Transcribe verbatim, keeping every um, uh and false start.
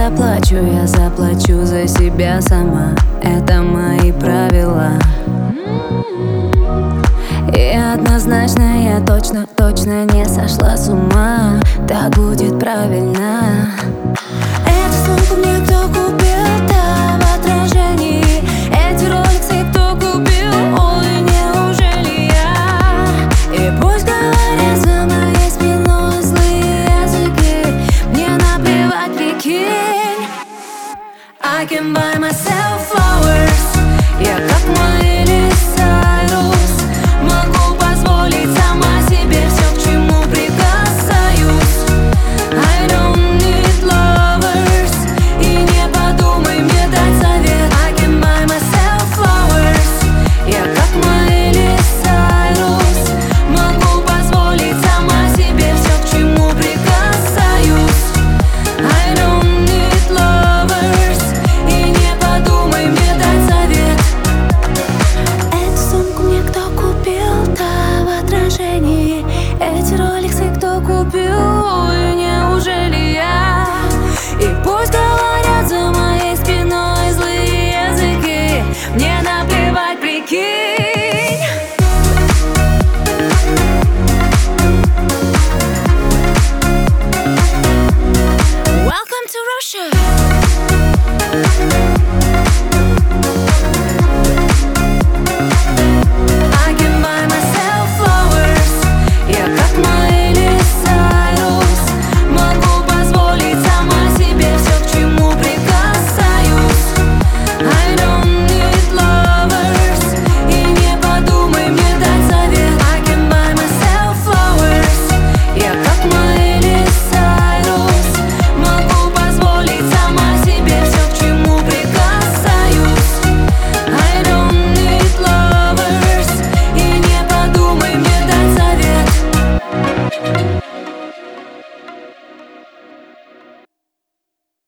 заплачу, я заплачу за себя сама. Это мои правила. И однозначно я точно, точно не сошла с ума. Так будет правильно. Эту сумку мне кто купил? Да, в отражении. Эти роликсы кто купил? Ой, неужели я? И пусть говорят за моей спиной злые языки, мне наплевать, прикинь. I can buy myself flowers. Я как Майли Сайрус, могу позволить сама себе все, к чему прикасаюсь. I don't need lovers. И не подумай мне дать совет. I can buy myself flowers. Я как Майли Сайрус, могу позволить сама себе все, к чему прикасаюсь. I don't need lovers. И не подумай мне дать совет. Эту сумку мне кто купил? Да, в отражении. Эти роликсы кто купил?